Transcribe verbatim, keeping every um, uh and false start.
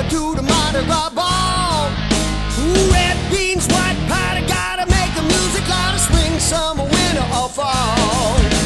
to the Mardi Gras ball. Ooh, red beans, white powder, gotta make the music louder, spring, summer, winter, or fall.